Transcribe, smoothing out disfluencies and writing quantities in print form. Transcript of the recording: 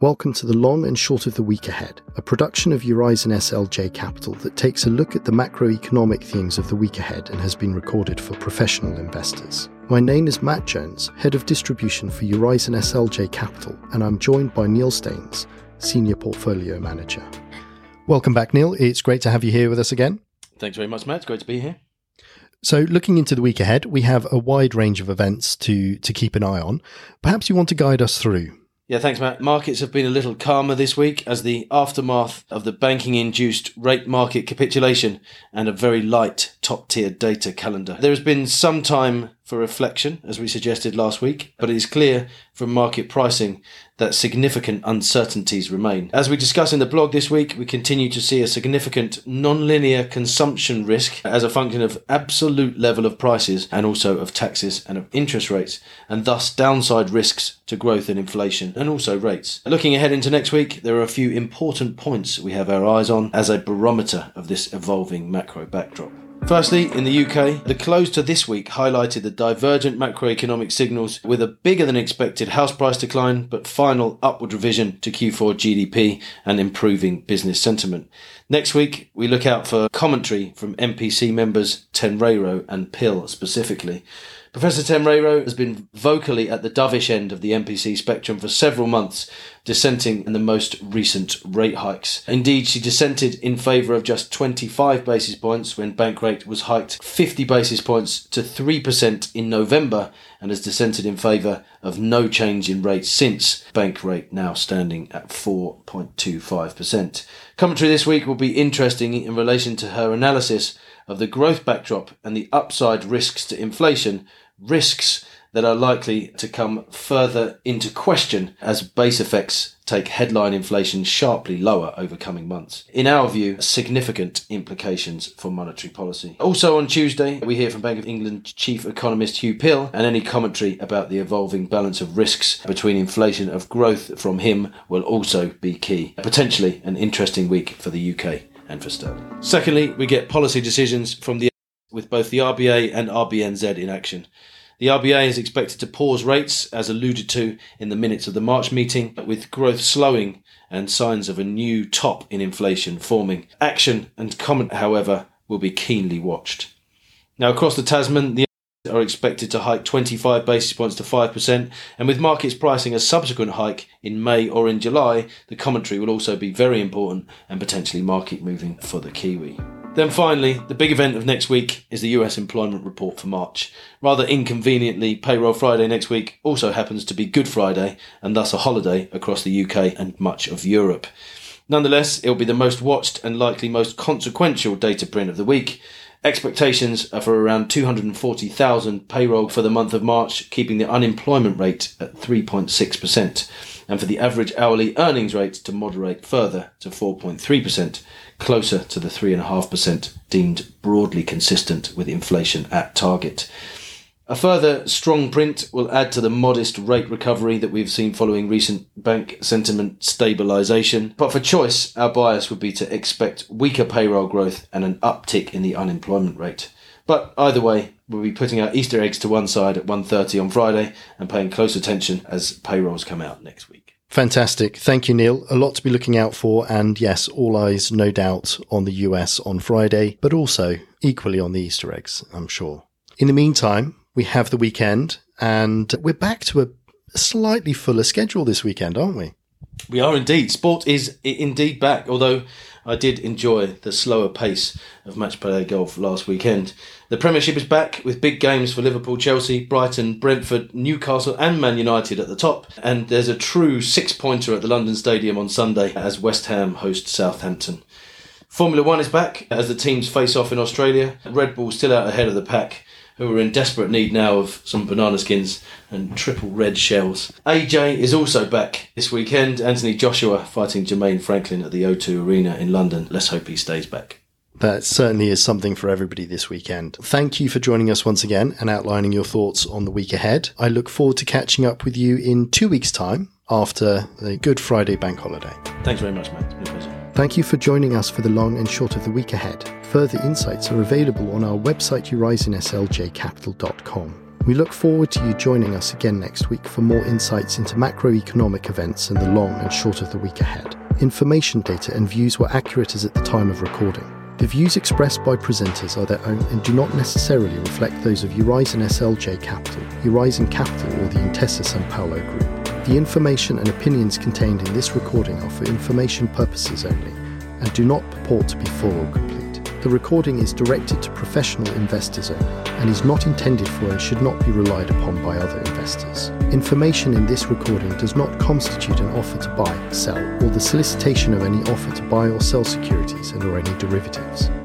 Welcome to the long and short of the week ahead, a production of Horizon SLJ Capital that takes a look at the macroeconomic themes of the week ahead and has been recorded for professional investors. My name is Matt Jones, Head of Distribution for Horizon SLJ Capital, and I'm joined by Neil Staines, Senior Portfolio Manager. Welcome back, Neil. It's great to have you here with us again. Thanks very much, Matt. It's great to be here. So looking into the week ahead, we have a wide range of events to keep an eye on. Perhaps you want to guide us through. Yeah, thanks, Matt. Markets have been a little calmer this week as the aftermath of the banking-induced rate market capitulation and a very light top-tier data calendar. There has been some time for reflection, as we suggested last week, but it is clear from market pricing that significant uncertainties remain. As we discuss in the blog this week, we continue to see a significant non-linear consumption risk as a function of absolute level of prices and also of taxes and of interest rates, and thus downside risks to growth and inflation and also rates. Looking ahead into next week, there are a few important points we have our eyes on as a barometer of this evolving macro backdrop. Firstly, in the UK, the close to this week highlighted the divergent macroeconomic signals with a bigger than expected house price decline, but final upward revision to Q4 GDP and improving business sentiment. Next week, we look out for commentary from MPC members Tenreiro and Pill specifically. Professor Tenreiro has been vocally at the dovish end of the MPC spectrum for several months, dissenting in the most recent rate hikes. Indeed, she dissented in favour of just 25 basis points when bank rate was hiked 50 basis points to 3% in November, and has dissented in favour of no change in rates since, bank rate now standing at 4.25%. Commentary this week will be interesting in relation to her analysis of the growth backdrop and the upside risks to inflation, risks that are likely to come further into question as base effects take headline inflation sharply lower over coming months. In our view, significant implications for monetary policy. Also on Tuesday, we hear from Bank of England Chief Economist Hugh Pill, and any commentary about the evolving balance of risks between inflation and growth from him will also be key. Potentially an interesting week for the UK and for sterling. Secondly, we get policy decisions from with both the RBA and RBNZ in action. The RBA is expected to pause rates, as alluded to in the minutes of the March meeting, with growth slowing and signs of a new top in inflation forming. Action and comment, however, will be keenly watched. Now, across the Tasman, the are expected to hike 25 basis points to 5%, and with markets pricing a subsequent hike in May or in July, the commentary will also be very important and potentially market moving for the Kiwi. Then finally, the big event of next week is the US employment report for March. Rather inconveniently, Payroll Friday next week also happens to be Good Friday, and thus a holiday across the UK and much of Europe. Nonetheless, it will be the most watched and likely most consequential data print of the week. Expectations are for around 240,000 payroll for the month of March, keeping the unemployment rate at 3.6%, and for the average hourly earnings rate to moderate further to 4.3%, closer to the 3.5% deemed broadly consistent with inflation at target. A further strong print will add to the modest rate recovery that we've seen following recent bank sentiment stabilisation. But for choice, our bias would be to expect weaker payroll growth and an uptick in the unemployment rate. But either way, we'll be putting our Easter eggs to one side at 1:30 on Friday and paying close attention as payrolls come out next week. Fantastic. Thank you, Neil. A lot to be looking out for, and yes, all eyes, no doubt, on the US on Friday, but also equally on the Easter eggs, I'm sure. In the meantime, we have the weekend, and we're back to a slightly fuller schedule this weekend, aren't we? We are indeed. Sport is indeed back, although I did enjoy the slower pace of match play golf last weekend. The Premiership is back with big games for Liverpool, Chelsea, Brighton, Brentford, Newcastle and Man United at the top. And there's a true six-pointer at the London Stadium on Sunday as West Ham host Southampton. Formula One is back as the teams face off in Australia. Red Bull still out ahead of the pack, who are in desperate need now of some banana skins and triple red shells. AJ is also back this weekend. Anthony Joshua fighting Jermaine Franklin at the O2 Arena in London. Let's hope he stays back. That certainly is something for everybody this weekend. Thank you for joining us once again and outlining your thoughts on the week ahead. I look forward to catching up with you in 2 weeks' time after the Good Friday bank holiday. Thanks very much, Matt. It's been a pleasure. Thank you for joining us for the long and short of the week ahead. Further insights are available on our website horizonSLJcapital.com. We look forward to you joining us again next week for more insights into macroeconomic events and the long and short of the week ahead. Information, data and views were accurate as at the time of recording. The views expressed by presenters are their own and do not necessarily reflect those of Eurizon SLJ Capital, Eurizon Capital or the Intesa Sanpaolo Group. The information and opinions contained in this recording are for information purposes only and do not purport to be full or complete. The recording is directed to professional investors only and is not intended for and should not be relied upon by other investors. Information in this recording does not constitute an offer to buy, sell, or the solicitation of any offer to buy or sell securities and or any derivatives.